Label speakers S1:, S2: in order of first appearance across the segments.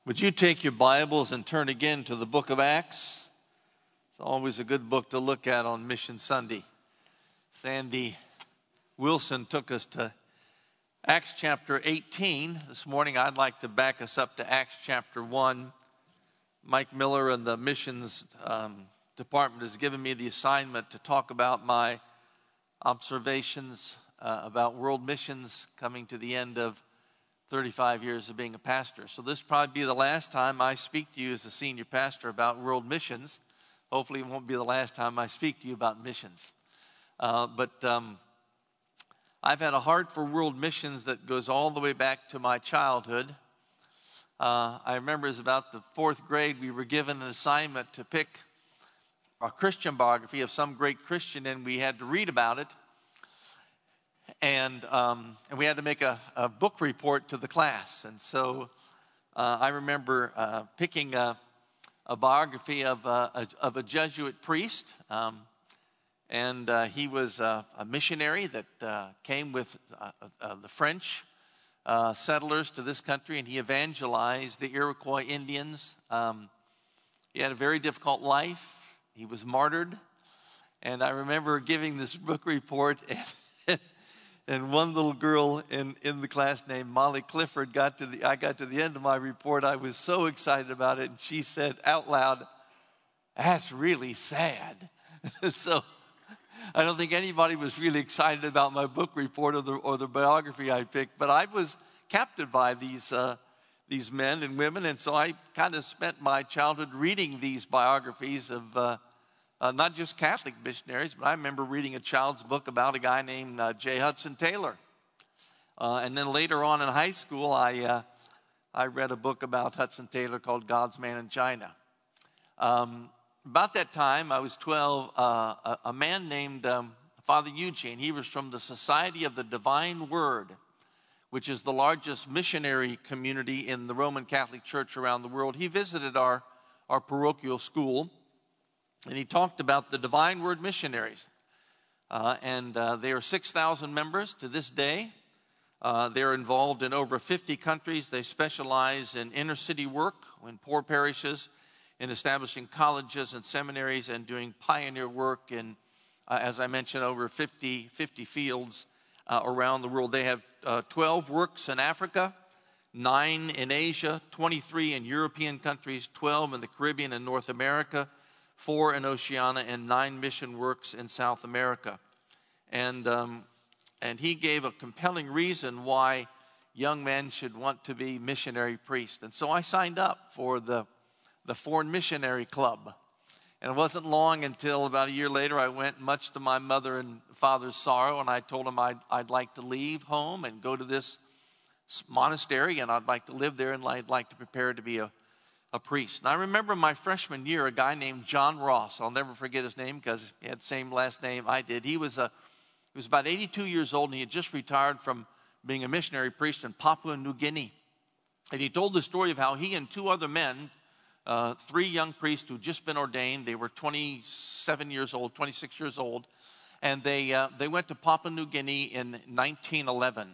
S1: Would you take your Bibles and turn again to the book of Acts? It's always a good book to look at on Mission Sunday. Sandy Wilson took us to Acts chapter 18. This morning I'd like to back us up to Acts chapter 1. Mike Miller and the missions department has given me the assignment to talk about my observations about world missions coming to the end of 35 years of being a pastor. So this will probably be the last time I speak to you as a senior pastor about world missions. Hopefully it won't be the last time I speak to you about missions. But I've had a heart for world missions that goes all the way back to my childhood. I remember it was about the fourth grade, we were given an assignment to pick a Christian biography of some great Christian, and we had to read about it. And we had to make a book report to the class. And so I remember picking a biography of a Jesuit priest. And he was a missionary that came with the French settlers to this country, and he evangelized the Iroquois Indians. He had a very difficult life. He was martyred. And I remember giving this book report, and one little girl in the class named Molly Clifford I got to the end of my report. I was so excited about it, and she said out loud, "That's really sad." So I don't think anybody was really excited about my book report or the biography I picked, but I was captured by these men and women, and so I kind of spent my childhood reading these biographies of not just Catholic missionaries, but I remember reading a child's book about a guy named J. Hudson Taylor. And then later on in high school, I read a book about Hudson Taylor called God's Man in China. About that time, I was 12, a man named Father Eugene, he was from the Society of the Divine Word, which is the largest missionary community in the Roman Catholic Church around the world. He visited our parochial school, and he talked about the Divine Word missionaries. And they are 6,000 members to this day. They're involved in over 50 countries. They specialize in inner city work in poor parishes, in establishing colleges and seminaries, and doing pioneer work in, as I mentioned, over 50 fields around the world. They have 12 works in Africa, 9 in Asia, 23 in European countries, 12 in the Caribbean and North America, 4 in Oceania, and 9 mission works in South America. And he gave a compelling reason why young men should want to be missionary priests. And so I signed up for the Foreign Missionary Club. And it wasn't long until about a year later I went, much to my mother and father's sorrow, and I told them I'd like to leave home and go to this monastery, and I'd like to live there, and I'd like to prepare to be a priest. And I remember my freshman year, a guy named John Ross. I'll never forget his name because he had the same last name I did. He was about 82 years old, and he had just retired from being a missionary priest in Papua New Guinea. And he told the story of how he and 2 other men, 3 young priests who'd just been ordained, they were 26 years old, and they went to Papua New Guinea in 1911.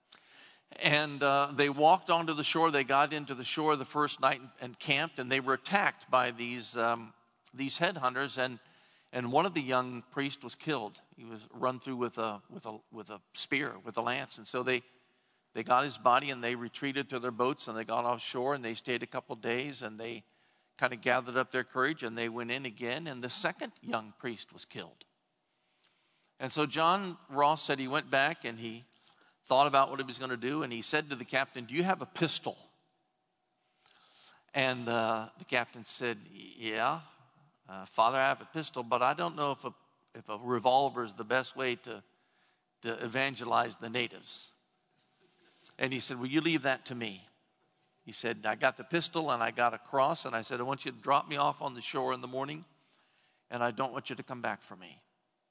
S1: And they walked onto the shore. They got into the shore the first night and camped, and they were attacked by these headhunters. And one of the young priests was killed. He was run through with a spear, with a lance. And so they got his body, and they retreated to their boats, and they got offshore, and they stayed a couple days, and they kind of gathered up their courage, and they went in again. And the second young priest was killed. And so John Ross said he went back and he thought about what he was going to do, and he said to the captain, "Do you have a pistol?" And the captain said, "Yeah, Father, I have a pistol, but I don't know if a revolver is the best way to evangelize the natives." And he said, "Will you leave that to me?" He said, "I got the pistol and I got a cross, and I said, I want you to drop me off on the shore in the morning, and I don't want you to come back for me."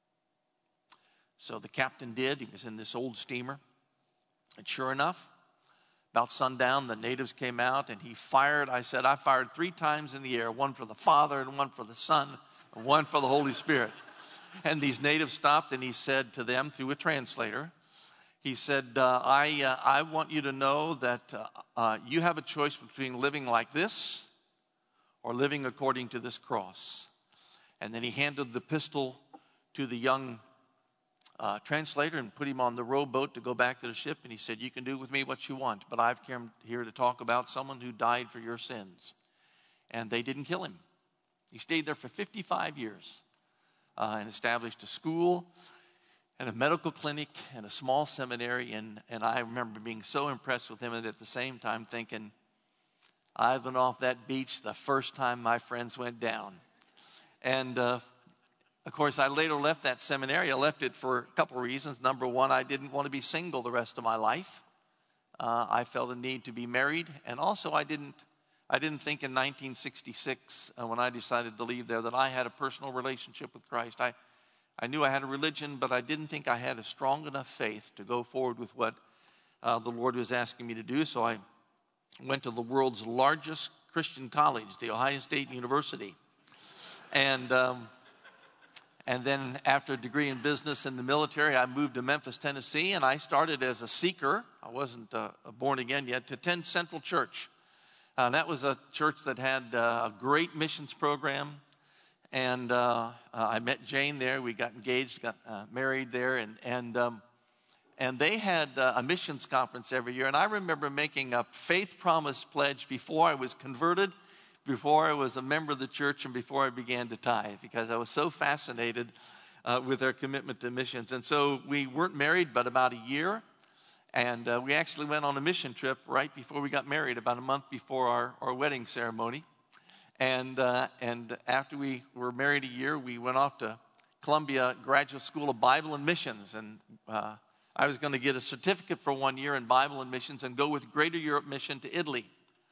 S1: So the captain did. He was in this old steamer. And sure enough, about sundown, the natives came out, and he fired. I fired 3 times in the air, one for the Father and one for the Son and one for the Holy Spirit. And these natives stopped, and he said to them through a translator, He said, I want you to know that you have a choice between living like this or living according to this cross. And then he handed the pistol to the young translator and put him on the rowboat to go back to the ship. And he said, you can do with me what you want, but I've come here to talk about someone who died for your sins. And they didn't kill him. He stayed there for 55 years and established a school and a medical clinic and a small seminary. And I remember being so impressed with him and at the same time thinking, I've been off that beach the first time my friends went down. And of course, I later left that seminary. I left it for a couple of reasons. Number one, I didn't want to be single the rest of my life. I felt a need to be married. And also, I didn't think in 1966, when I decided to leave there, that I had a personal relationship with Christ. I knew I had a religion, but I didn't think I had a strong enough faith to go forward with what the Lord was asking me to do. So I went to the world's largest Christian college, The Ohio State University. And then after a degree in business in the military, I moved to Memphis, Tennessee, and I started as a seeker. I wasn't born again yet, to attend Central Church. That was a church that had a great missions program. And I met Jane there. We got engaged, got married there. And they had a missions conference every year. And I remember making a faith promise pledge before I was converted, before I was a member of the church, and before I began to tithe, because I was so fascinated with their commitment to missions. And so we weren't married but about a year. And we actually went on a mission trip right before we got married, about a month before our wedding ceremony. And after we were married a year, we went off to Columbia Graduate School of Bible and Missions. And I was going to get a certificate for 1 year in Bible and Missions and go with Greater Europe Mission to Italy,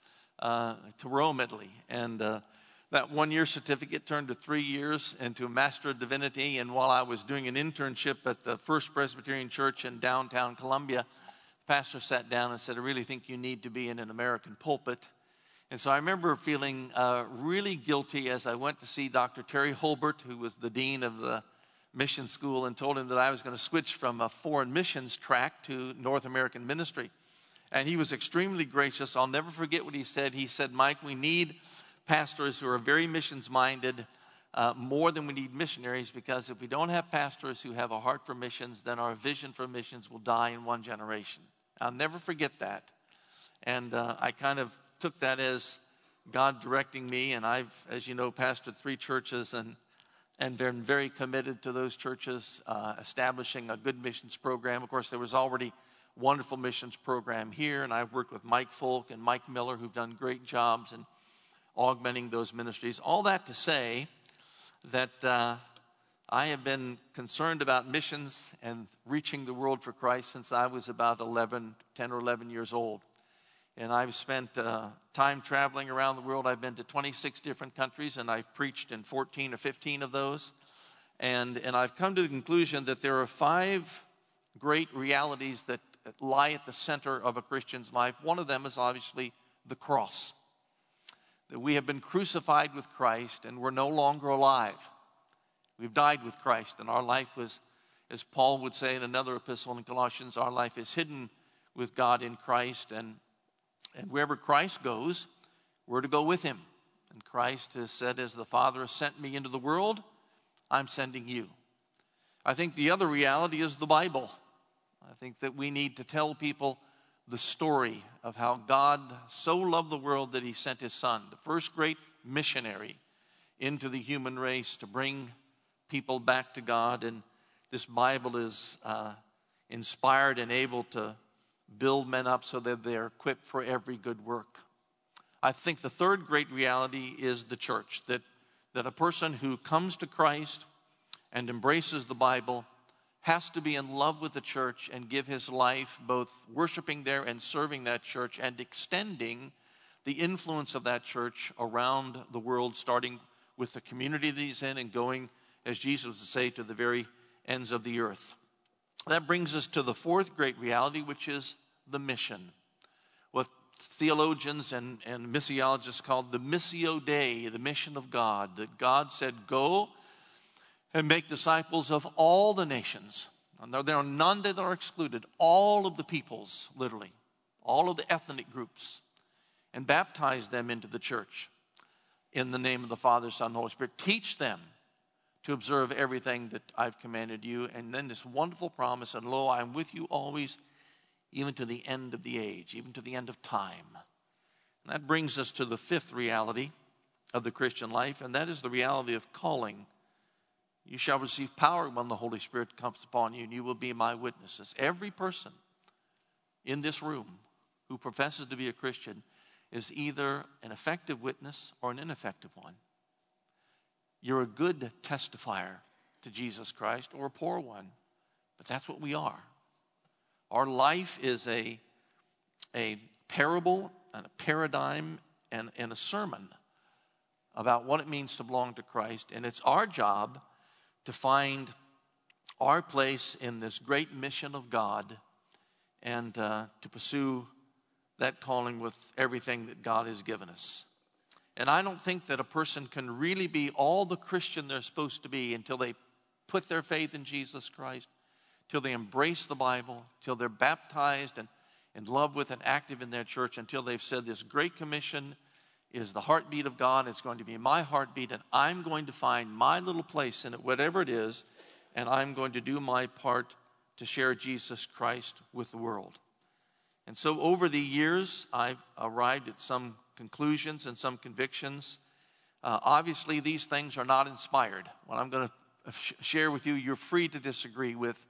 S1: to Rome, Italy. And that 1 year certificate turned to 3 years into a Master of Divinity. And while I was doing an internship at the First Presbyterian Church in downtown Columbia, the pastor sat down and said, I really think you need to be in an American pulpit. And so I remember feeling really guilty as I went to see Dr. Terry Holbert, who was the dean of the mission school, and told him that I was going to switch from a foreign missions track to North American ministry. And he was extremely gracious. I'll never forget what he said. He said, Mike, we need pastors who are very missions-minded more than we need missionaries, because if we don't have pastors who have a heart for missions, then our vision for missions will die in one generation. I'll never forget that. And I kind of took that as God directing me, and I've, as you know, pastored 3 churches and been very committed to those churches, establishing a good missions program. Of course, there was already a wonderful missions program here, and I've worked with Mike Folk and Mike Miller, who've done great jobs in augmenting those ministries. All that to say that I have been concerned about missions and reaching the world for Christ since I was about 10 or 11 years old. And I've spent time traveling around the world. I've been to 26 different countries, and I've preached in 14 or 15 of those. And I've come to the conclusion that there are 5 great realities that lie at the center of a Christian's life. One of them is obviously the cross. That we have been crucified with Christ, and we're no longer alive. We've died with Christ, and our life was, as Paul would say in another epistle in Colossians, our life is hidden with God in Christ, and wherever Christ goes, we're to go with him. And Christ has said, as the Father has sent me into the world, I'm sending you. I think the other reality is the Bible. I think that we need to tell people the story of how God so loved the world that he sent his Son, the first great missionary, into the human race to bring people back to God. And this Bible is inspired and able to build men up so that they're equipped for every good work. I think the third great reality is the church, that a person who comes to Christ and embraces the Bible has to be in love with the church and give his life both worshiping there and serving that church and extending the influence of that church around the world, starting with the community that he's in and going, as Jesus would say, to the very ends of the earth. That brings us to the fourth great reality, which is the mission. What theologians and missiologists call the Missio Dei, the mission of God, that God said, go and make disciples of all the nations. And there are none that are excluded. All of the peoples, literally, all of the ethnic groups, and baptize them into the church in the name of the Father, Son, and Holy Spirit. Teach them to observe everything that I've commanded you. And then this wonderful promise, and lo, I am with you always, even to the end of the age, even to the end of time. And that brings us to the fifth reality of the Christian life, and that is the reality of calling. You shall receive power when the Holy Spirit comes upon you, and you will be my witnesses. Every person in this room who professes to be a Christian is either an effective witness or an ineffective one. You're a good testifier to Jesus Christ or a poor one, but that's what we are. Our life is a parable and a paradigm and a sermon about what it means to belong to Christ, and it's our job to find our place in this great mission of God and to pursue that calling with everything that God has given us. And I don't think that a person can really be all the Christian they're supposed to be until they put their faith in Jesus Christ, till they embrace the Bible, till they're baptized and in love with and active in their church, until they've said this great commission is the heartbeat of God. It's going to be my heartbeat, and I'm going to find my little place in it, whatever it is, and I'm going to do my part to share Jesus Christ with the world. And so over the years, I've arrived at some conclusions and some convictions. Obviously, these things are not inspired. What I'm going to share with you, you're free to disagree with.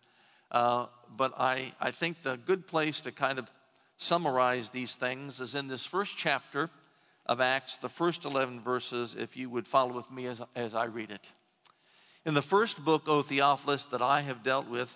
S1: But I think the good place to kind of summarize these things is in this first chapter of Acts, the first 11 verses, if you would follow with me as I read it. In the first book, O Theophilus, that I have dealt with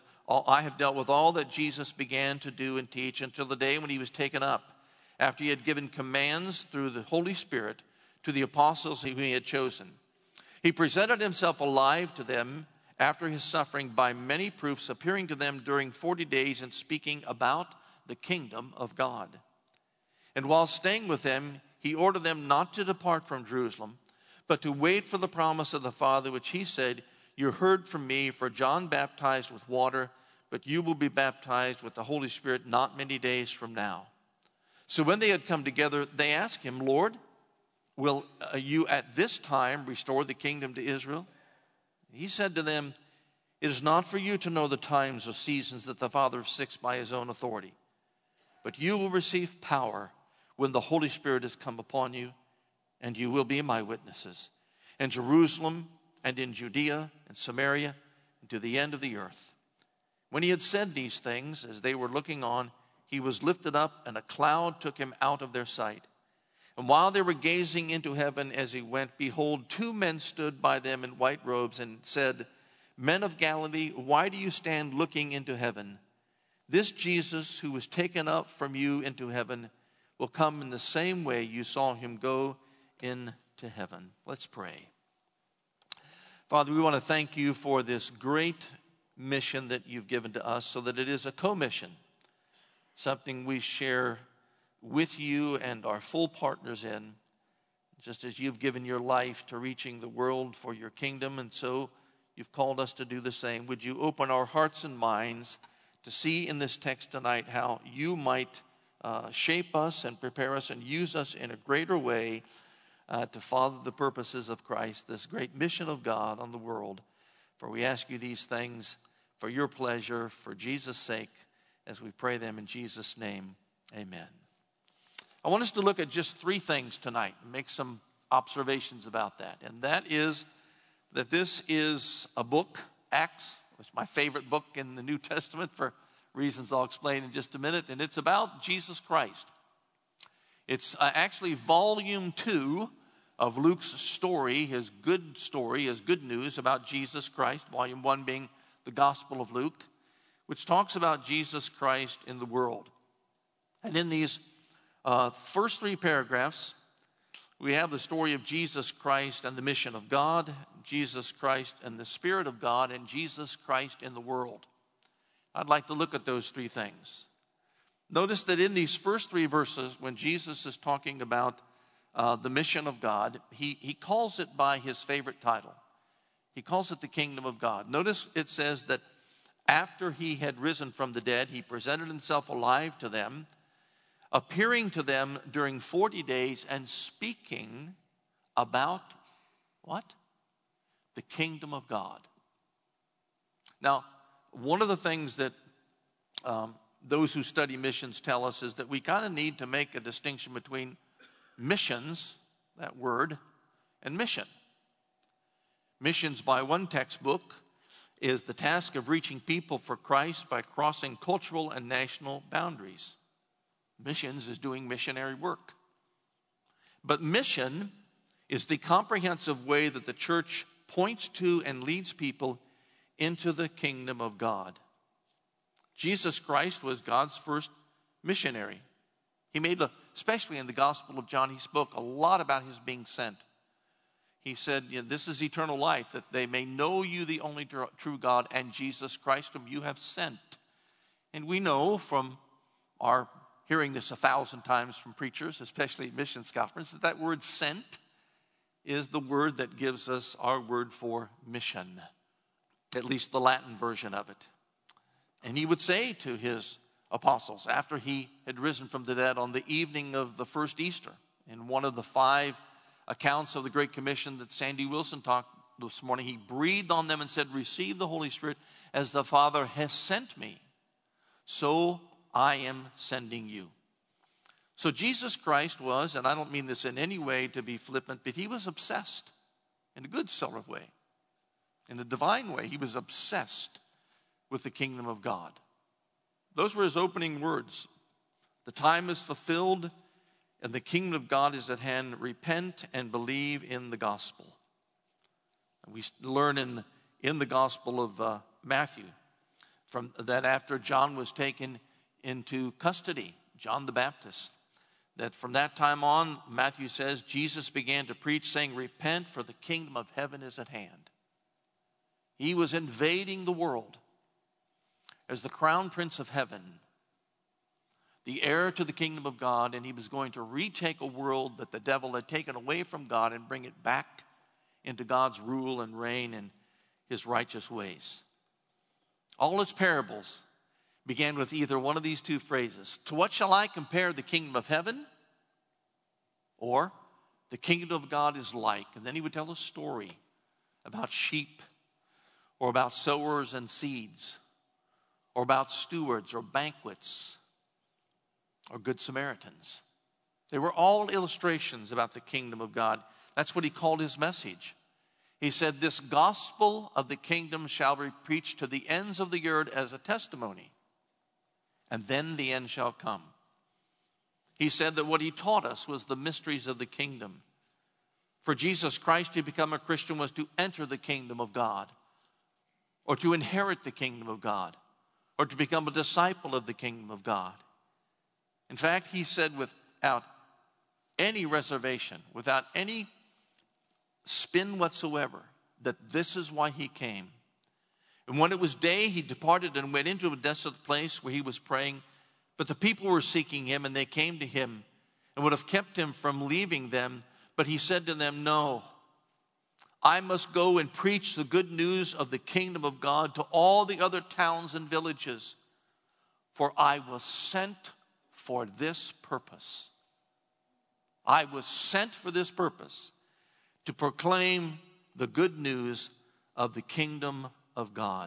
S1: all that Jesus began to do and teach until the day when he was taken up, after he had given commands through the Holy Spirit to the apostles whom he had chosen. He presented himself alive to them after his suffering by many proofs, appearing to them during 40 days and speaking about the kingdom of God. And while staying with them, he ordered them not to depart from Jerusalem, but to wait for the promise of the Father, which he said, you heard from me, for John baptized with water, but you will be baptized with the Holy Spirit not many days from now. So when they had come together, they asked him, Lord, will you at this time restore the kingdom to Israel? He said to them, it is not for you to know the times or seasons that the Father has fixed by his own authority, but you will receive power when the Holy Spirit has come upon you, and you will be my witnesses in Jerusalem and in Judea and Samaria and to the end of the earth. When he had said these things, as they were looking on, he was lifted up, and a cloud took him out of their sight. And while they were gazing into heaven as he went, behold, two men stood by them in white robes and said, Men of Galilee, why do you stand looking into heaven? This Jesus who was taken up from you into heaven will come in the same way you saw him go into heaven. Let's pray. Father, we want to thank you for this great mission that you've given to us, so that it is a commission, something we share with you and our full partners in, just as you've given your life to reaching the world for your kingdom, and so you've called us to do the same. Would you open our hearts and minds to see in this text tonight how you might shape us and prepare us and use us in a greater way to follow the purposes of Christ, this great mission of God on the world. For we ask you these things for your pleasure, for Jesus' sake, as we pray them in Jesus' name. Amen. I want us to look at just three things tonight and make some observations about that. And that is that this is a book, Acts, which is my favorite book in the New Testament for reasons I'll explain in just a minute. And it's about Jesus Christ. It's actually volume 2 of Luke's story, his good news about Jesus Christ. Volume 1 being the Gospel of Luke, which talks about Jesus Christ in the world. And in these first 3 paragraphs, we have the story of Jesus Christ and the mission of God, Jesus Christ and the Spirit of God, and Jesus Christ in the world. I'd like to look at those 3 things. Notice that in these first 3 verses, when Jesus is talking about the mission of God, he calls it by his favorite title. He calls it the kingdom of God. Notice it says that after he had risen from the dead, he presented himself alive to them, appearing to them during 40 days and speaking about what? The kingdom of God. Now, one of the things that those who study missions tell us is that we kind of need to make a distinction between missions, that word, and mission. Missions, by one textbook, is the task of reaching people for Christ by crossing cultural and national boundaries. Missions is doing missionary work. But mission is the comprehensive way that the church points to and leads people into the kingdom of God. Jesus Christ was God's first missionary. He made, especially in the Gospel of John, he spoke a lot about his being sent. He said, this is eternal life, that they may know you, the only true God, and Jesus Christ, whom you have sent. And we know from our hearing this 1,000 times from preachers, especially at missions conference, that that word sent is the word that gives us our word for mission, at least the Latin version of it. And he would say to his apostles, after he had risen from the dead on the evening of the first Easter, in one of the 5 accounts of the Great Commission that Sandy Wilson talked this morning, he breathed on them and said, receive the Holy Spirit as the Father has sent me. So I am sending you. So Jesus Christ was, and I don't mean this in any way to be flippant, but he was obsessed in a good sort of way. In a divine way, he was obsessed with the kingdom of God. Those were his opening words. The time is fulfilled and the kingdom of God is at hand. Repent and believe in the gospel. And we learn in the gospel of Matthew from that after John was taken into custody, John the Baptist, that from that time on, Matthew says, Jesus began to preach saying, repent, for the kingdom of heaven is at hand. He was invading the world as the crown prince of heaven, the heir to the kingdom of God, and he was going to retake a world that the devil had taken away from God and bring it back into God's rule and reign in his righteous ways. All its parables began with either one of these 2 phrases. To what shall I compare the kingdom of heaven? Or the kingdom of God is like. And then he would tell a story about sheep, or about sowers and seeds, or about stewards, or banquets, or good Samaritans. They were all illustrations about the kingdom of God. That's what he called his message. He said, this gospel of the kingdom shall be preached to the ends of the earth as a testimony, and then the end shall come. He said that what he taught us was the mysteries of the kingdom. For Jesus Christ to become a Christian was to enter the kingdom of God, or to inherit the kingdom of God, or to become a disciple of the kingdom of God. In fact, he said without any reservation, without any spin whatsoever, that this is why he came. And when it was day, he departed and went into a desolate place where he was praying. But the people were seeking him, and they came to him and would have kept him from leaving them. But he said to them, no, I must go and preach the good news of the kingdom of God to all the other towns and villages, for I was sent for this purpose. I was sent for this purpose, to proclaim the good news of the kingdom of God.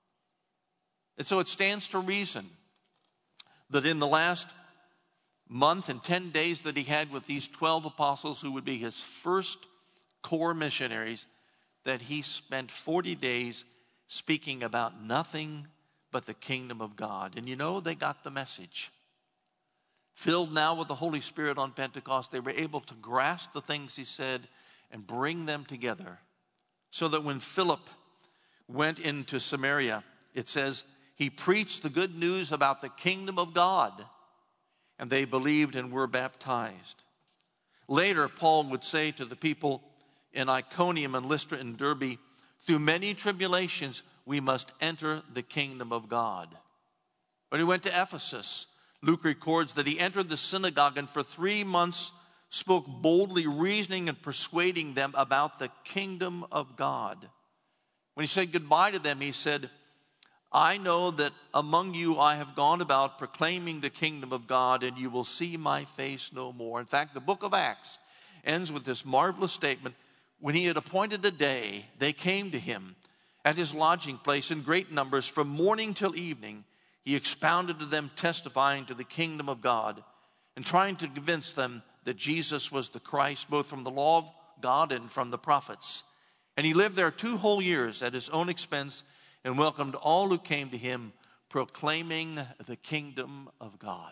S1: And so it stands to reason that in the last month and 10 days that he had with these 12 apostles, who would be his first core missionaries, that he spent 40 days speaking about nothing but the kingdom of God. And they got the message. Filled now with the Holy Spirit on Pentecost, they were able to grasp the things he said and bring them together. So that when Philip went into Samaria, it says, he preached the good news about the kingdom of God, and they believed and were baptized. Later, Paul would say to the people in Iconium and Lystra and Derbe, through many tribulations, we must enter the kingdom of God. When he went to Ephesus, Luke records that he entered the synagogue and for 3 months spoke boldly, reasoning and persuading them about the kingdom of God. When he said goodbye to them, he said, I know that among you I have gone about proclaiming the kingdom of God, and you will see my face no more. In fact, the book of Acts ends with this marvelous statement. When he had appointed a day, they came to him at his lodging place in great numbers from morning till evening. He expounded to them, testifying to the kingdom of God and trying to convince them that Jesus was the Christ, both from the law of God and from the prophets. And he lived there 2 whole years at his own expense and welcomed all who came to him, proclaiming the kingdom of God.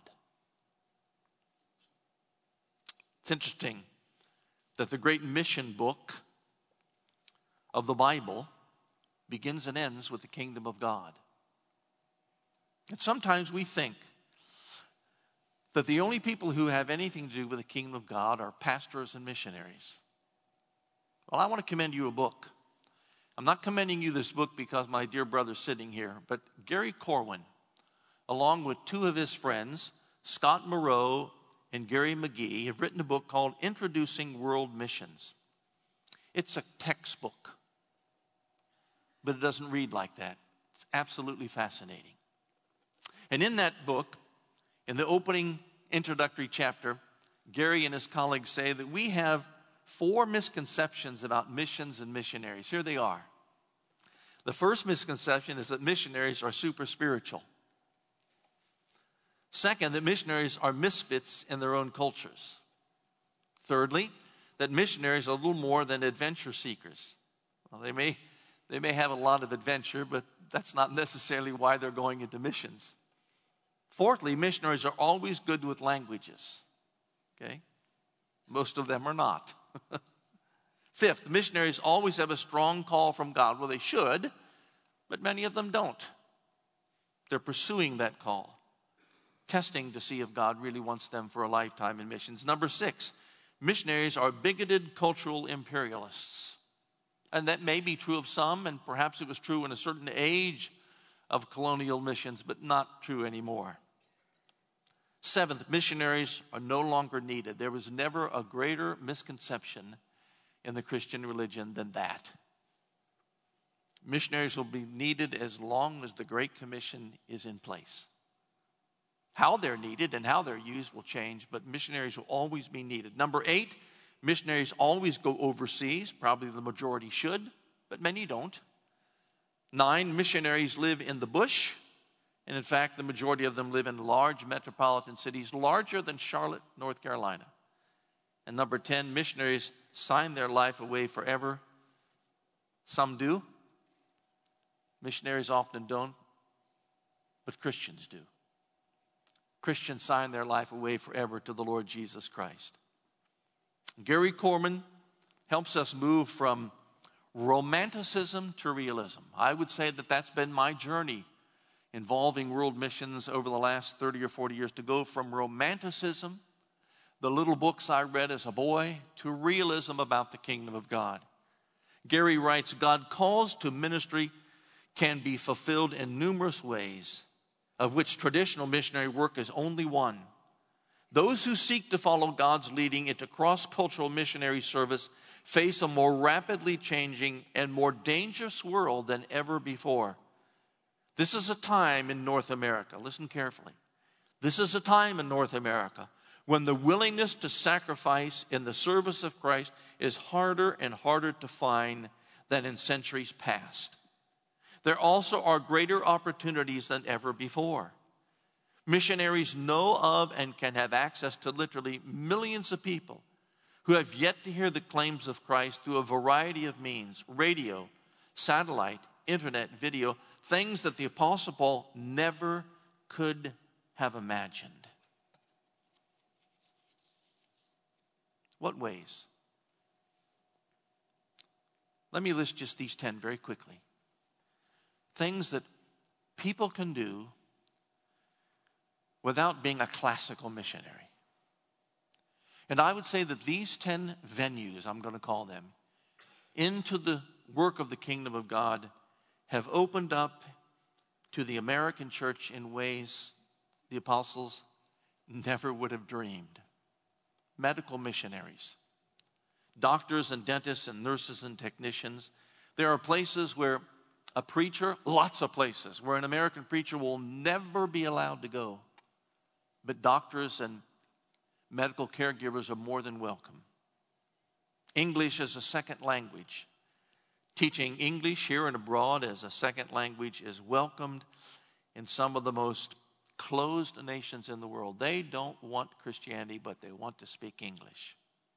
S1: It's interesting that the great mission book of the Bible begins and ends with the kingdom of God. And sometimes we think that the only people who have anything to do with the kingdom of God are pastors and missionaries. Well, I want to commend you a book. I'm not commending you this book because my dear brother's sitting here, but Gary Corwin, along with 2 of his friends, Scott Moreau and Gary McGee, have written a book called Introducing World Missions. It's a textbook, but it doesn't read like that. It's absolutely fascinating. And in that book, in the opening introductory chapter, Gary and his colleagues say that we have 4 misconceptions about missions and missionaries. Here they are. The first misconception is that missionaries are super spiritual. Second, that missionaries are misfits in their own cultures. Thirdly, that missionaries are a little more than adventure seekers. Well, they may have a lot of adventure, but that's not necessarily why they're going into missions. Fourthly, missionaries are always good with languages. Okay? Most of them are not. Fifth, missionaries always have a strong call from God. Well, they should, but many of them don't. They're pursuing that call, testing to see if God really wants them for a lifetime in missions. Number 6, missionaries are bigoted cultural imperialists. And that may be true of some, and perhaps it was true in a certain age of colonial missions, but not true anymore. 7th, missionaries are no longer needed. There was never a greater misconception in the Christian religion than that. Missionaries will be needed as long as the Great Commission is in place. How they're needed and how they're used will change, but missionaries will always be needed. Number 8, missionaries always go overseas. Probably the majority should, but many don't. 9, missionaries live in the bush. And in fact, the majority of them live in large metropolitan cities, larger than Charlotte, North Carolina. And number 10, missionaries sign their life away forever. Some do. Missionaries often don't, but Christians do. Christians sign their life away forever to the Lord Jesus Christ. Gary Corwin helps us move from romanticism to realism. I would say that that's been my journey involving world missions over the last 30 or 40 years, to go from romanticism, the little books I read as a boy, to realism about the kingdom of God. Gary writes, God calls to ministry can be fulfilled in numerous ways, of which traditional missionary work is only one. Those who seek to follow God's leading into cross-cultural missionary service face a more rapidly changing and more dangerous world than ever before. This is a time in North America, listen carefully. This is a time in North America when the willingness to sacrifice in the service of Christ is harder and harder to find than in centuries past. There also are greater opportunities than ever before. Missionaries know of and can have access to literally millions of people who have yet to hear the claims of Christ through a variety of means: radio, satellite, internet, video, things that the Apostle Paul never could have imagined. What ways? Let me list just these 10 very quickly. Things that people can do without being a classical missionary. And I would say that these 10 venues, I'm going to call them, into the work of the kingdom of God have opened up to the American church in ways the apostles never would have dreamed. Medical missionaries, doctors and dentists and nurses and technicians. There are places where a preacher, lots of places where an American preacher will never be allowed to go. But doctors and medical caregivers are more than welcome. English as a second language. Teaching English here and abroad as a second language is welcomed in some of the most closed nations in the world. They don't want Christianity, but they want to speak English.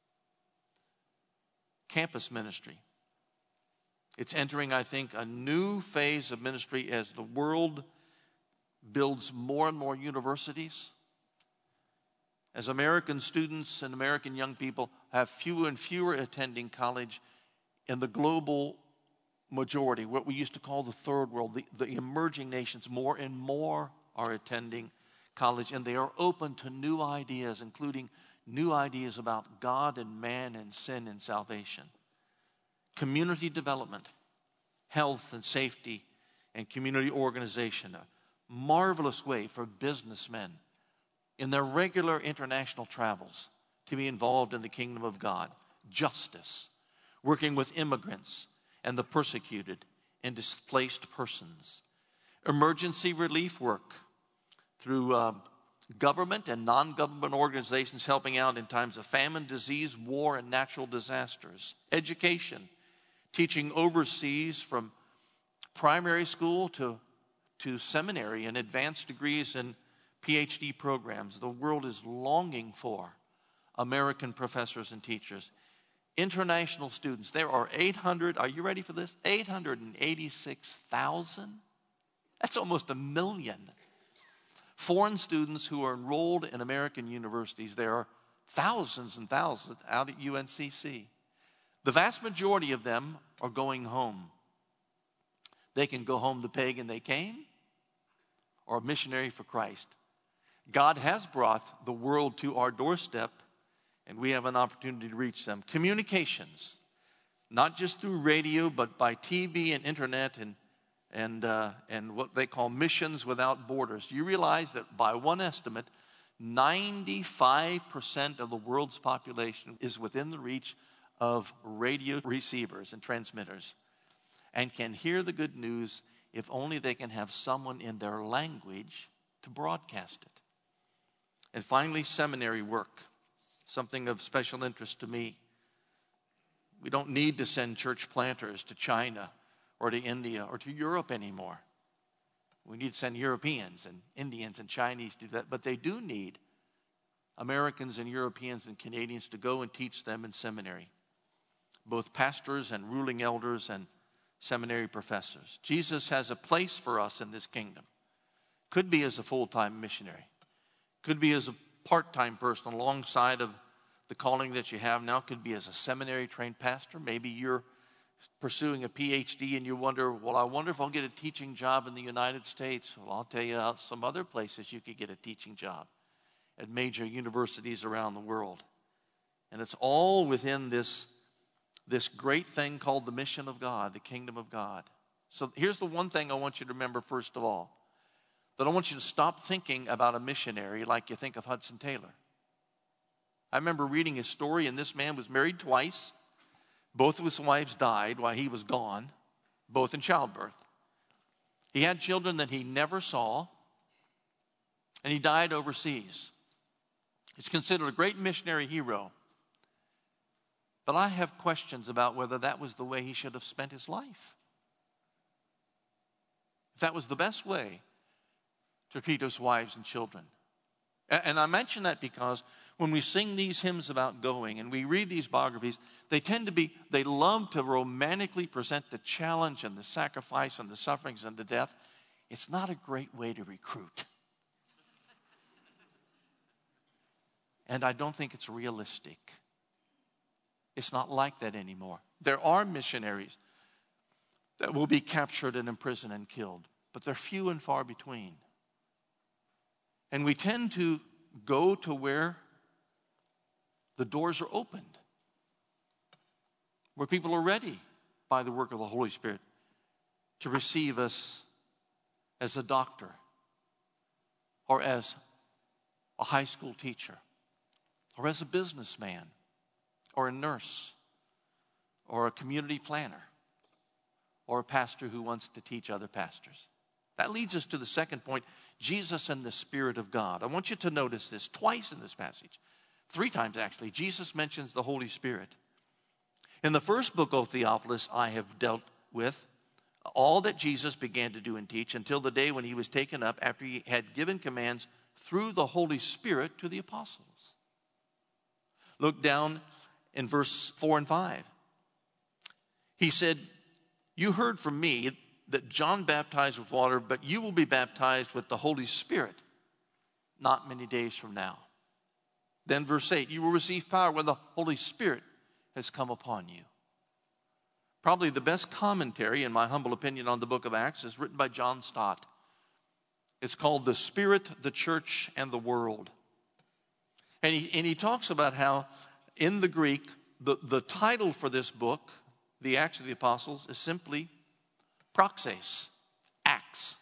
S1: Campus ministry. It's entering, I think, a new phase of ministry as the world builds more and more universities. As American students and American young people have fewer and fewer attending college, in the global majority, what we used to call the third world, the emerging nations, more and more are attending college, and they are open to new ideas, including new ideas about God and man and sin and salvation. Community development, health and safety, and community organization. A marvelous way for businessmen in their regular international travels to be involved in the kingdom of God. Justice, working with immigrants and the persecuted and displaced persons. Emergency relief work through government and non-government organizations helping out in times of famine, disease, war, and natural disasters. Education, teaching overseas from primary school to seminary and advanced degrees and PhD programs. The world is longing for American professors and teachers. International students, there are 800, are you ready for this? 886,000? That's almost 1 million. Foreign students who are enrolled in American universities. There are thousands and thousands out at UNCC. The vast majority of them are going home. They can go home the pagan they came or a missionary for Christ. God has brought the world to our doorstep, and we have an opportunity to reach them. Communications, not just through radio, but by TV and internet and what they call missions without borders. Do you realize that by one estimate, 95% of the world's population is within the reach of radio receivers and transmitters and can hear the good news if only they can have someone in their language to broadcast it. And finally, seminary work, something of special interest to me. We don't need to send church planters to China or to India or to Europe anymore. We need to send Europeans and Indians and Chinese to do that, but they do need Americans and Europeans and Canadians to go and teach them in seminary, both pastors and ruling elders and seminary professors. Jesus has a place for us in this kingdom. Could be as a full-time missionary. Could be as a part-time person alongside of the calling that you have now. Could be as a seminary-trained pastor. Maybe you're pursuing a PhD and you wonder, well, I wonder if I'll get a teaching job in the United States. Well, I'll tell you some other places you could get a teaching job at major universities around the world. And it's all within this great thing called the mission of God, the kingdom of God. So here's the one thing I want you to remember first of all. That I want you to stop thinking about a missionary like you think of Hudson Taylor. I remember reading his story, and this man was married twice. Both of his wives died while he was gone, both in childbirth. He had children that he never saw, and he died overseas. He's considered a great missionary hero. But I have questions about whether that was the way he should have spent his life. If that was the best way to treat his wives and children. And I mention that because when we sing these hymns about going and we read these biographies, they love to romantically present the challenge and the sacrifice and the sufferings and the death. It's not a great way to recruit. And I don't think it's realistic. It's not like that anymore. There are missionaries that will be captured and imprisoned and killed, but they're few and far between. And we tend to go to where the doors are opened, where people are ready by the work of the Holy Spirit to receive us as a doctor or as a high school teacher or as a businessman or a nurse or a community planner or a pastor who wants to teach other pastors. That leads us to the second point, Jesus and the Spirit of God. I want you to notice this twice in this passage. 3 times actually, Jesus mentions the Holy Spirit. In the first book, O Theophilus, I have dealt with all that Jesus began to do and teach until the day when he was taken up after he had given commands through the Holy Spirit to the apostles. Look down in verse 4 and 5. He said, you heard from me that John baptized with water, but you will be baptized with the Holy Spirit not many days from now. Then verse 8, you will receive power when the Holy Spirit has come upon you. Probably the best commentary, in my humble opinion, on the book of Acts is written by John Stott. It's called The Spirit, the Church, and the World. And he talks about how in the Greek, the title for this book, the Acts of the Apostles, is simply praxis, Acts.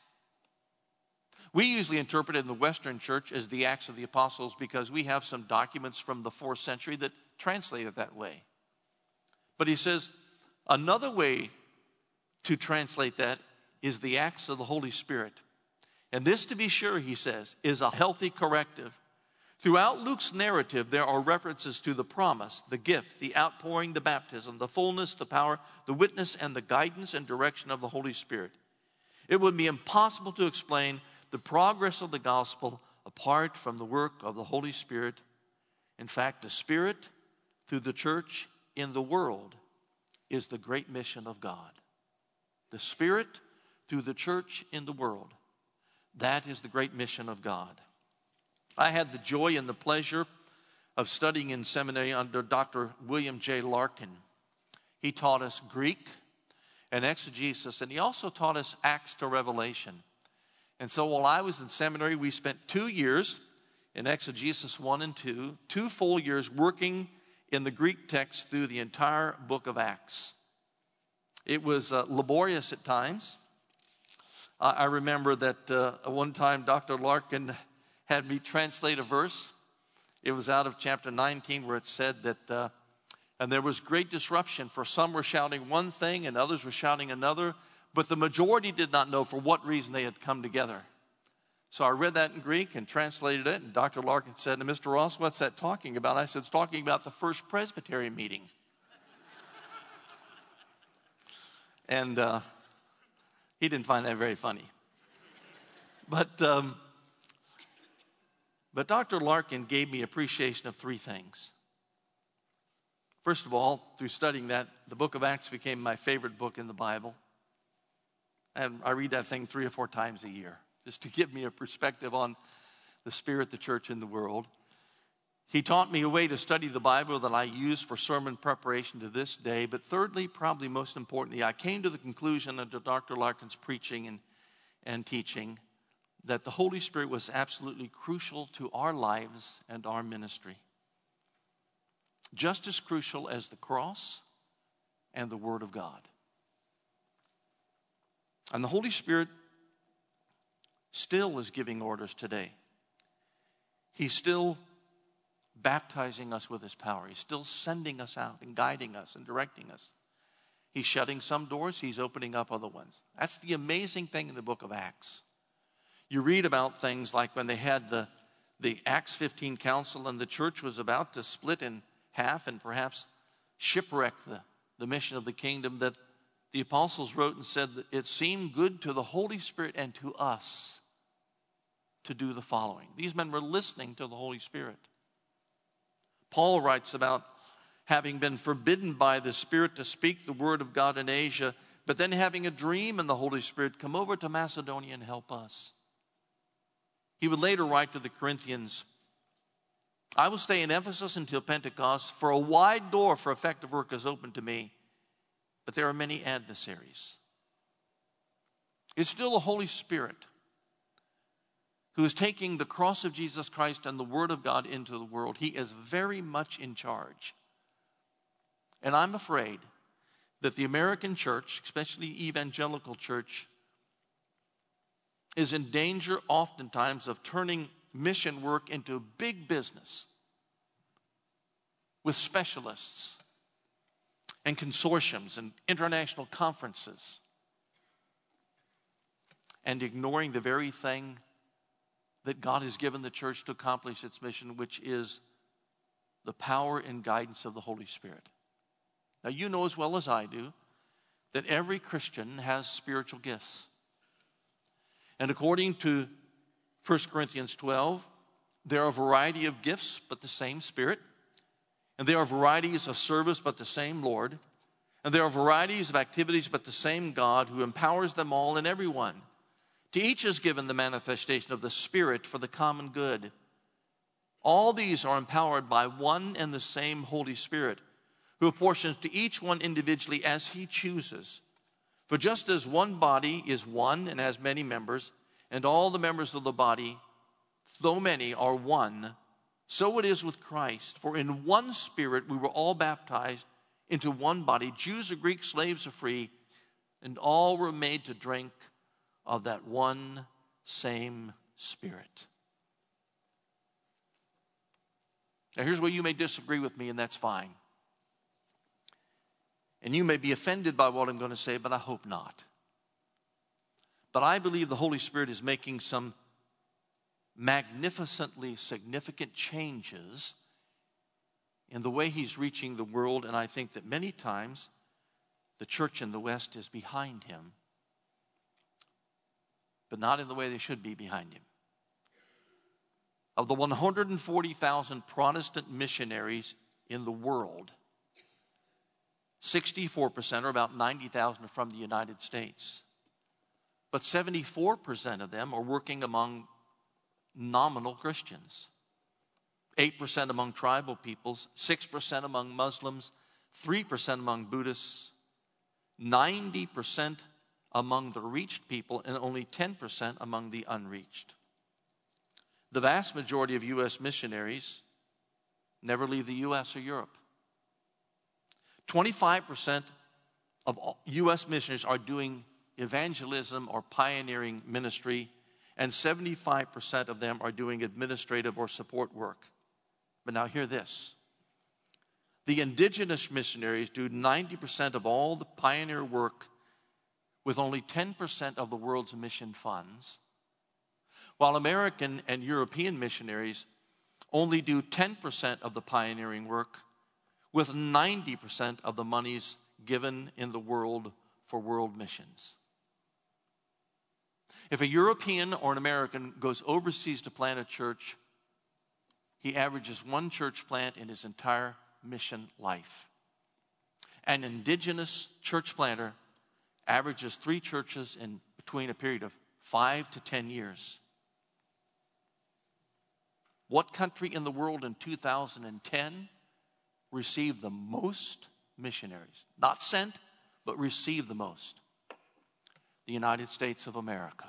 S1: We usually interpret it in the Western Church as the Acts of the Apostles because we have some documents from the 4th century that translate it that way. But he says another way to translate that is the Acts of the Holy Spirit. And this, to be sure, he says, is a healthy corrective. Throughout Luke's narrative, there are references to the promise, the gift, the outpouring, the baptism, the fullness, the power, the witness, and the guidance and direction of the Holy Spirit. It would be impossible to explain the progress of the gospel apart from the work of the Holy Spirit. In fact, the Spirit, through the church in the world, is the great mission of God. The Spirit, through the church in the world, that is the great mission of God. I had the joy and the pleasure of studying in seminary under Dr. William J. Larkin. He taught us Greek and exegesis, and he also taught us Acts to Revelation. And so while I was in seminary, we spent 2 years in exegesis 1 and 2, 2 full years working in the Greek text through the entire book of Acts. It was laborious at times. I remember that one time Dr. Larkin had me translate a verse. It was out of chapter 19 where it said that, and there was great disruption, for some were shouting one thing and others were shouting another, but the majority did not know for what reason they had come together. So I read that in Greek and translated it, and Dr. Larkin said, Mr. Ross, what's that talking about? I said, it's talking about the first Presbyterian meeting. And he didn't find that very funny. But Dr. Larkin gave me appreciation of 3 things. First of all, through studying that, the book of Acts became my favorite book in the Bible. And I read that thing 3 or 4 times a year, just to give me a perspective on the Spirit, the church, and the world. He taught me a way to study the Bible that I use for sermon preparation to this day. But thirdly, probably most importantly, I came to the conclusion under Dr. Larkin's preaching and teaching that the Holy Spirit was absolutely crucial to our lives and our ministry. Just as crucial as the cross and the Word of God. And the Holy Spirit still is giving orders today. He's still baptizing us with His power. He's still sending us out and guiding us and directing us. He's shutting some doors. He's opening up other ones. That's the amazing thing in the book of Acts. You read about things like when they had the Acts 15 council and the church was about to split in half and perhaps shipwreck the mission of the kingdom, that the apostles wrote and said that it seemed good to the Holy Spirit and to us to do the following. These men were listening to the Holy Spirit. Paul writes about having been forbidden by the Spirit to speak the word of God in Asia, but then having a dream in the Holy Spirit, come over to Macedonia and help us. He would later write to the Corinthians, I will stay in Ephesus until Pentecost, for a wide door for effective work is open to me, but there are many adversaries. It's still the Holy Spirit who is taking the cross of Jesus Christ and the Word of God into the world. He is very much in charge. And I'm afraid that the American church, especially evangelical church, is in danger oftentimes of turning mission work into big business with specialists and consortiums and international conferences and ignoring the very thing that God has given the church to accomplish its mission, which is the power and guidance of the Holy Spirit. Now, you know as well as I do that every Christian has spiritual gifts. And according to 1 Corinthians 12, there are a variety of gifts, but the same Spirit. And there are varieties of service, but the same Lord. And there are varieties of activities, but the same God who empowers them all and everyone. To each is given the manifestation of the Spirit for the common good. All these are empowered by one and the same Holy Spirit, who apportions to each one individually as he chooses. For just as one body is one and has many members, and all the members of the body, though many, are one, so it is with Christ. For in one Spirit we were all baptized into one body, Jews or Greeks, slaves or free, and all were made to drink of that one same Spirit. Now here's where you may disagree with me, and that's fine. And you may be offended by what I'm going to say, but I hope not. But I believe the Holy Spirit is making some magnificently significant changes in the way he's reaching the world, and I think that many times the church in the West is behind him, but not in the way they should be behind him. Of the 140,000 Protestant missionaries in the world, 64%, or about 90,000, are from the United States. But 74% of them are working among nominal Christians. 8% among tribal peoples, 6% among Muslims, 3% among Buddhists, 90% among the reached people, and only 10% among the unreached. The vast majority of U.S. missionaries never leave the U.S. or Europe. 25% of U.S. missionaries are doing evangelism or pioneering ministry, and 75% of them are doing administrative or support work. But now hear this. The indigenous missionaries do 90% of all the pioneer work with only 10% of the world's mission funds, while American and European missionaries only do 10% of the pioneering work with 90% of the monies given in the world for world missions. If a European or an American goes overseas to plant a church, he averages one church plant in his entire mission life. An indigenous church planter averages 3 churches in between a period of 5 to 10 years. What country in the world in 2010 received the most missionaries? Not sent, but received the most. The United States of America.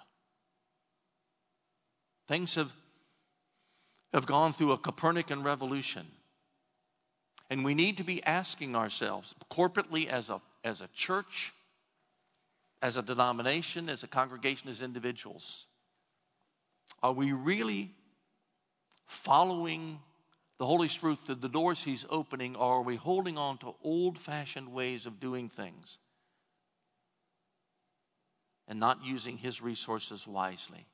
S1: Things have gone through a Copernican revolution. And we need to be asking ourselves, corporately as a church, as a denomination, as a congregation, as individuals, are we really following the Holy Spirit through the doors he's opening, or are we holding on to old-fashioned ways of doing things and not using his resources wisely?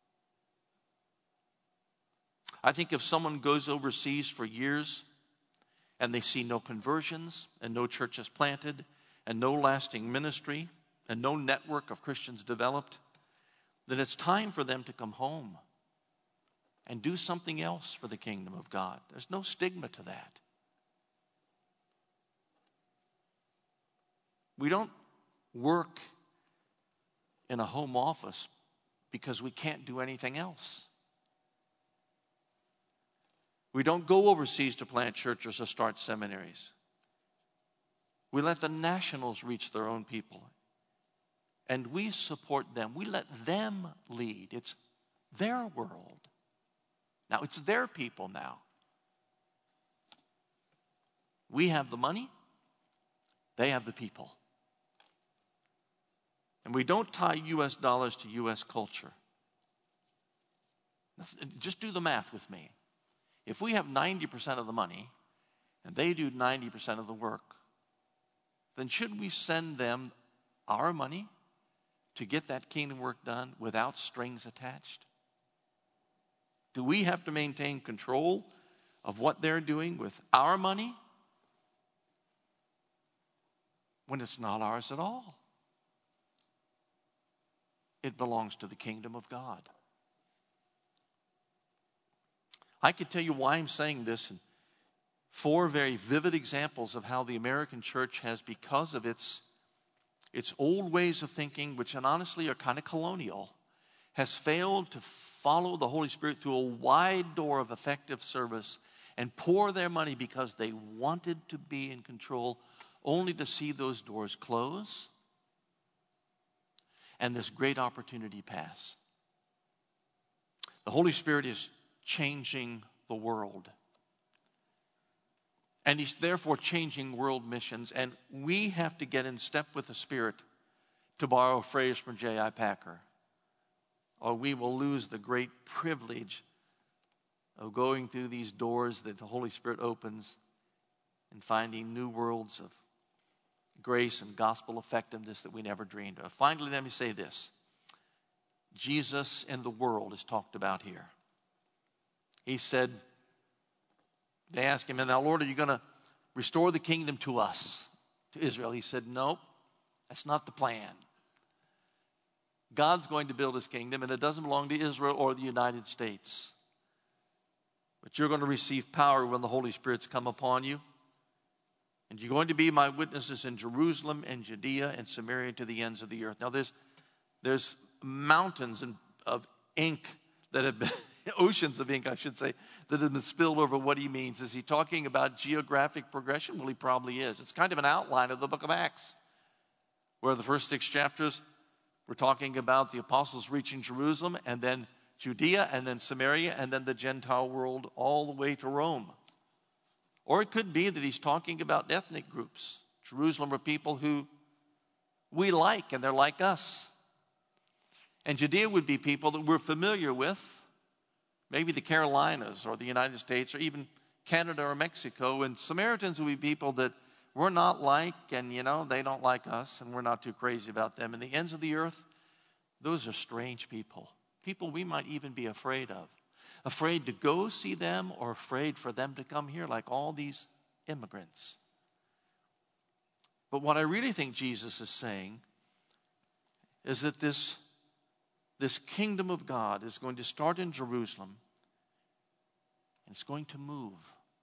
S1: I think if someone goes overseas for years and they see no conversions and no churches planted and no lasting ministry and no network of Christians developed, then it's time for them to come home and do something else for the kingdom of God. There's no stigma to that. We don't work in a home office because we can't do anything else. We don't go overseas to plant churches or start seminaries. We let the nationals reach their own people. And we support them. We let them lead. It's their world. Now, it's their people now. We have the money. They have the people. And we don't tie U.S. dollars to U.S. culture. Just do the math with me. If we have 90% of the money and they do 90% of the work, then should we send them our money to get that kingdom work done without strings attached? Do we have to maintain control of what they're doing with our money when it's not ours at all? It belongs to the kingdom of God. I could tell you why I'm saying this in 4 very vivid examples of how the American church has, because of its old ways of thinking, which honestly are kind of colonial, has failed to follow the Holy Spirit through a wide door of effective service and pour their money because they wanted to be in control, only to see those doors close and this great opportunity pass. The Holy Spirit is changing the world. And He's therefore changing world missions. And we have to get in step with the Spirit, to borrow a phrase from J.I. Packer, or we will lose the great privilege of going through these doors that the Holy Spirit opens and finding new worlds of grace and gospel effectiveness that we never dreamed of. Finally, let me say this. Jesus in the world is talked about here. He said, they asked him, now Lord, are you going to restore the kingdom to us, to Israel? He said, nope, that's not the plan. God's going to build His kingdom, and it doesn't belong to Israel or the United States. But you're going to receive power when the Holy Spirit's come upon you. And you're going to be my witnesses in Jerusalem and Judea and Samaria to the ends of the earth. Now there's mountains of ink that have been, oceans of ink, I should say, that have been spilled over what he means. Is he talking about geographic progression? Well, he probably is. It's kind of an outline of the book of Acts, where the first 6 chapters we're talking about the apostles reaching Jerusalem, and then Judea, and then Samaria, and then the Gentile world all the way to Rome. Or it could be that he's talking about ethnic groups. Jerusalem are people who we like, and they're like us. And Judea would be people that we're familiar with, maybe the Carolinas or the United States or even Canada or Mexico. And Samaritans would be people that we're not like, and they don't like us, and we're not too crazy about them. And the ends of the earth, those are strange people. People we might even be afraid of. Afraid to go see them, or afraid for them to come here, like all these immigrants. But what I really think Jesus is saying is that this kingdom of God is going to start in Jerusalem, and it's going to move.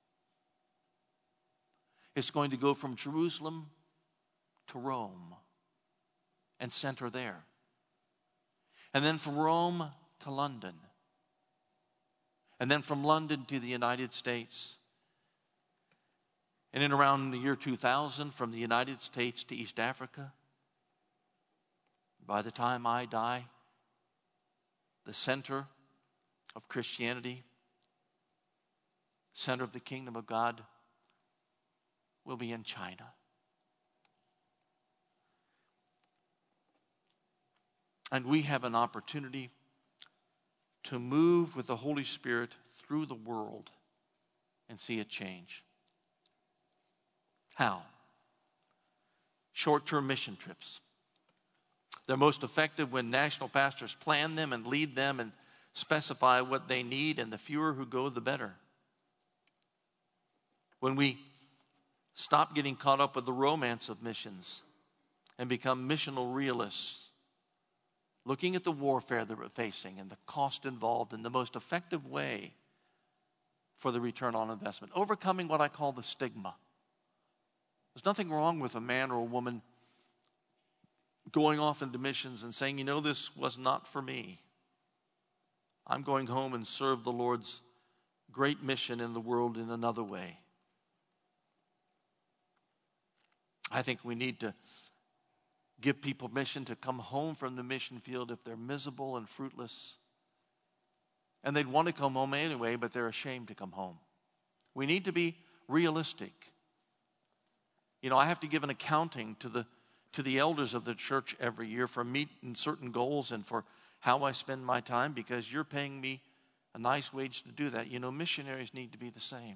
S1: It's going to go from Jerusalem to Rome and center there. And then from Rome to London. And then from London to the United States. And in around the year 2000, from the United States to East Africa. By the time I die, the center of Christianity, center of the kingdom of God, will be in China. And we have an opportunity to move with the Holy Spirit through the world and see it change. How? Short-term mission trips. They're most effective when national pastors plan them and lead them and specify what they need, and the fewer who go, the better. When we stop getting caught up with the romance of missions and become missional realists, looking at the warfare that we're facing and the cost involved and the most effective way for the return on investment. Overcoming what I call the stigma. There's nothing wrong with a man or a woman going off into missions and saying, this was not for me. I'm going home and serve the Lord's great mission in the world in another way. I think we need to give people permission to come home from the mission field if they're miserable and fruitless. And they'd want to come home anyway, but they're ashamed to come home. We need to be realistic. I have to give an accounting to the elders of the church every year for meeting certain goals and for how I spend my time, because you're paying me a nice wage to do that. Missionaries need to be the same.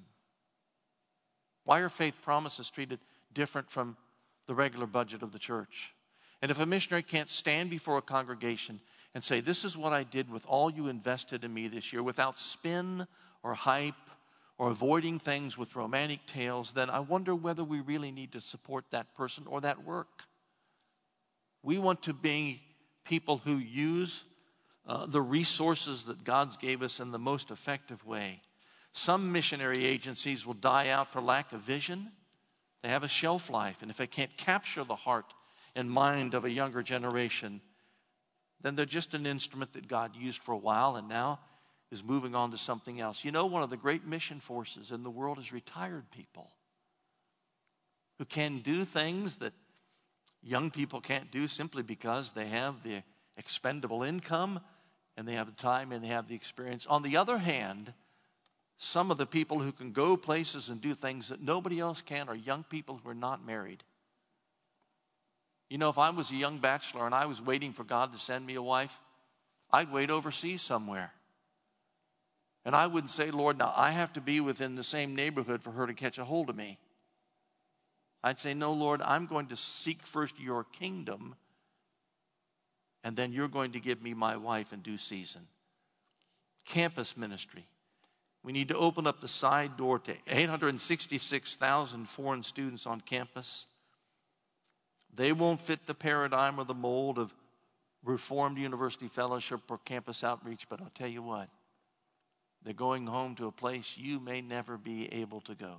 S1: Why are faith promises treated different from the regular budget of the church? And if a missionary can't stand before a congregation and say, this is what I did with all you invested in me this year, without spin or hype or avoiding things with romantic tales, then I wonder whether we really need to support that person or that work. We want to be people who use the resources that God's gave us in the most effective way. Some missionary agencies will die out for lack of vision. They have a shelf life, and if they can't capture the heart and mind of a younger generation, then they're just an instrument that God used for a while and now is moving on to something else. You know, one of the great mission forces in the world is retired people who can do things that young people can't do simply because they have the expendable income and they have the time and they have the experience. On the other hand, some of the people who can go places and do things that nobody else can are young people who are not married. You know, if I was a young bachelor and I was waiting for God to send me a wife, I'd wait overseas somewhere. And I wouldn't say, Lord, now I have to be within the same neighborhood for her to catch a hold of me. I'd say, no, Lord, I'm going to seek first your kingdom, and then you're going to give me my wife in due season. Campus ministry. We need to open up the side door to 866,000 foreign students on campus. They won't fit the paradigm or the mold of Reformed University Fellowship or campus outreach, but I'll tell you what, they're going home to a place you may never be able to go.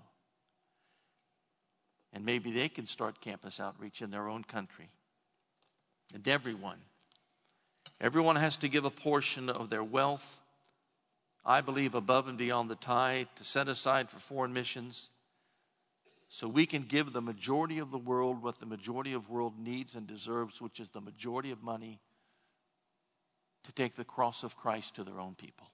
S1: And maybe they can start campus outreach in their own country. And everyone has to give a portion of their wealth, I believe above and beyond the tithe, to set aside for foreign missions, so we can give the majority of the world what the majority of the world needs and deserves, which is the majority of money to take the cross of Christ to their own people.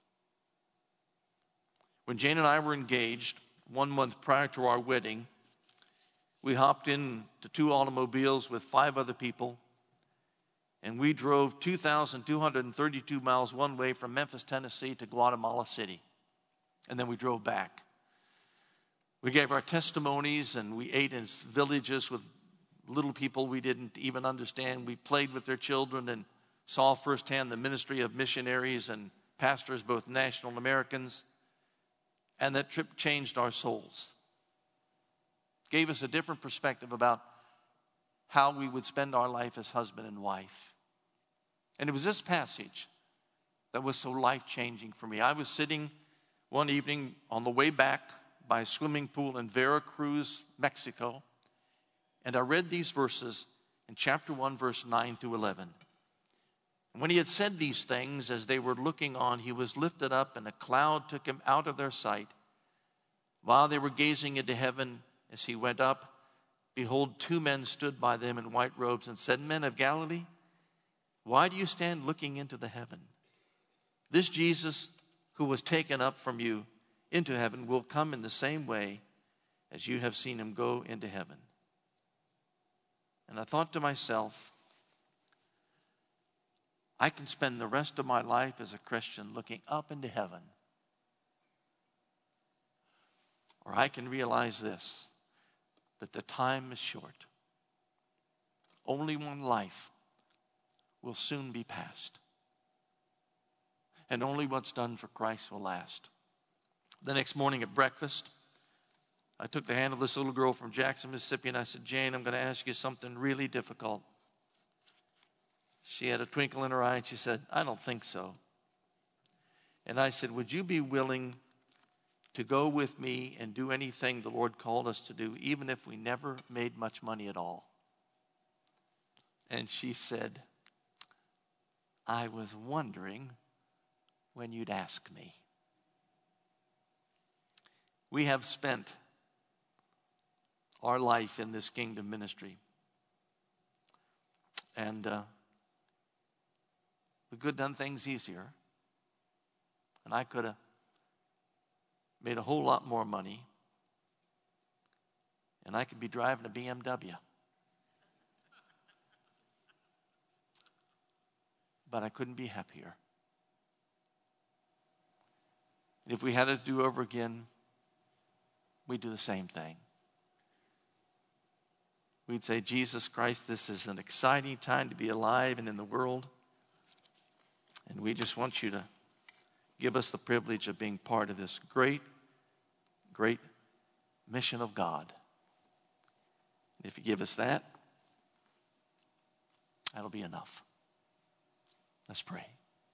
S1: When Jane and I were engaged, 1 month prior to our wedding, we hopped into 2 automobiles with 5 other people, and we drove 2,232 miles one way from Memphis, Tennessee to Guatemala City. And then we drove back. We gave our testimonies, and we ate in villages with little people we didn't even understand. We played with their children and saw firsthand the ministry of missionaries and pastors, both national and Americans. And that trip changed our souls. Gave us a different perspective about how we would spend our life as husband and wife. And it was this passage that was so life-changing for me. I was sitting one evening on the way back by a swimming pool in Veracruz, Mexico, and I read these verses in chapter 1, verse 9 through 11. And when he had said these things, as they were looking on, he was lifted up, and a cloud took him out of their sight. While they were gazing into heaven, as he went up, behold, 2 men stood by them in white robes and said, Men of Galilee, why do you stand looking into the heaven? This Jesus who was taken up from you into heaven will come in the same way as you have seen him go into heaven. And I thought to myself, I can spend the rest of my life as a Christian looking up into heaven. Or I can realize this, that the time is short. Only one life will soon be past. And only what's done for Christ will last. The next morning at breakfast, I took the hand of this little girl from Jackson, Mississippi, and I said, Jane, I'm going to ask you something really difficult. She had a twinkle in her eye, and she said, I don't think so. And I said, would you be willing to go with me and do anything the Lord called us to do, even if we never made much money at all? And she said, I was wondering when you'd ask me. We have spent our life in this kingdom ministry. And we could have done things easier. And I could have made a whole lot more money. And I could be driving a BMW. But I couldn't be happier. And if we had to do over again, we'd do the same thing. we'd say, Jesus Christ, this is an exciting time to be alive and in the world. And we just want you to give us the privilege of being part of this great, great mission of God. And if you give us that, that'll be enough. Let's pray.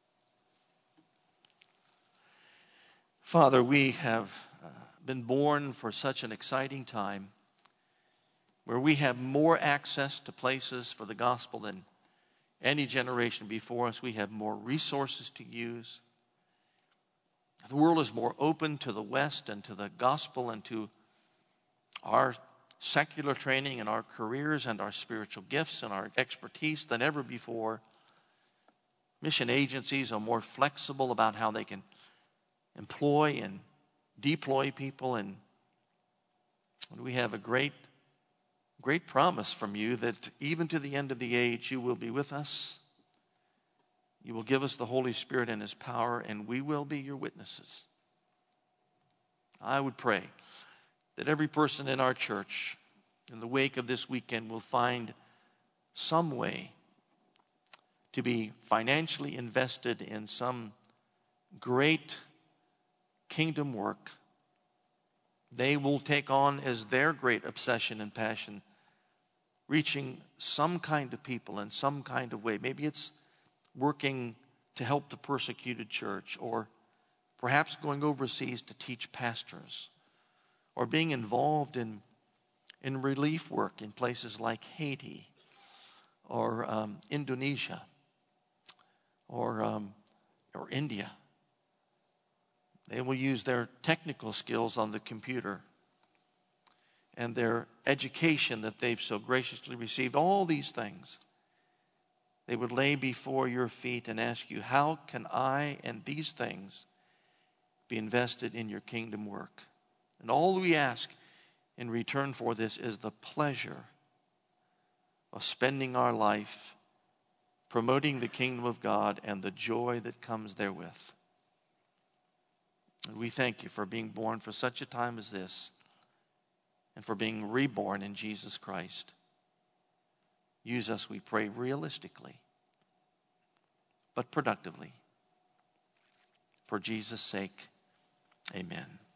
S1: Father, we have been born for such an exciting time where we have more access to places for the gospel than any generation before us. We have more resources to use. The world is more open to the West and to the gospel and to our secular training and our careers and our spiritual gifts and our expertise than ever before. Mission agencies are more flexible about how they can employ and deploy people, and we have a great promise from you that even to the end of the age you will be with us. You will give us the Holy Spirit and His power, and we will be your witnesses. I would pray that every person in our church in the wake of this weekend will find some way to be financially invested in some great kingdom work. They will take on as their great obsession and passion reaching some kind of people in some kind of way. Maybe it's working to help the persecuted church, or perhaps going overseas to teach pastors, or being involved in relief work in places like Haiti or Indonesia or India. They will use their technical skills on the computer and their education that they've so graciously received. All these things they would lay before your feet and ask you, how can I and these things be invested in your kingdom work? And all we ask in return for this is the pleasure of spending our life promoting the kingdom of God and the joy that comes therewith. And we thank you for being born for such a time as this and for being reborn in Jesus Christ. Use us, we pray, realistically, but productively. For Jesus' sake, amen.